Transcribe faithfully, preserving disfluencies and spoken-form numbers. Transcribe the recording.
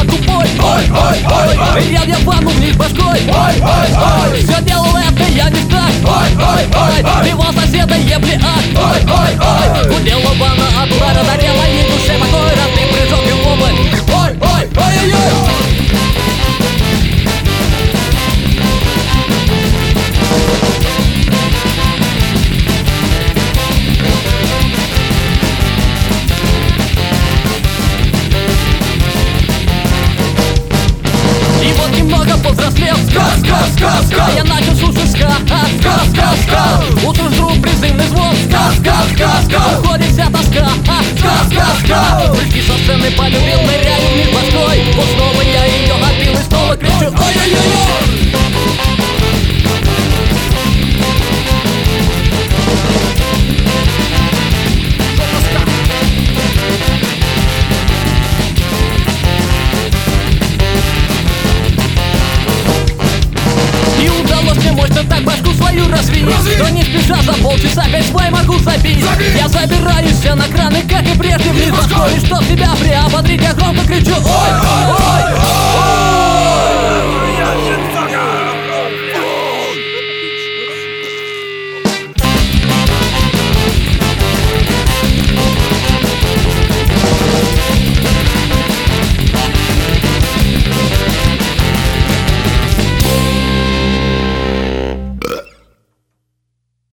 тупой. Ой, ой, ой, ой. Велел я ванну вниз башкой. Ой, ой, ой. Все делал это я не так. Ой, ой, ой. Его соседа ебли ад. Ой, ой, ой. Гудела ванна от удара, дарила ей душе покой. Разный прыжок и в область. Ой, ой, ой, ой, ой. Немного повзрослел, ска, ска, ска, ска. Я начал слушать ска, ска, ска, ска. Услышь вдруг призывный звон, ска, ска, ска, ска. Уходит вся тоска, ска, ска, ска. Прыжки со сцены полюбил, ныряю в мир башкой. Вот снова я ее отбил и снова кричу: ой-ой-ой-ой. Мощно так башку свою развить, но не спеша за полчаса пять свой могу забить. Забить. Я забираюсь на краны, как и прежде, вниз башкой. И чтоб тебя приободрить, я громко кричу: ой, ой, ой.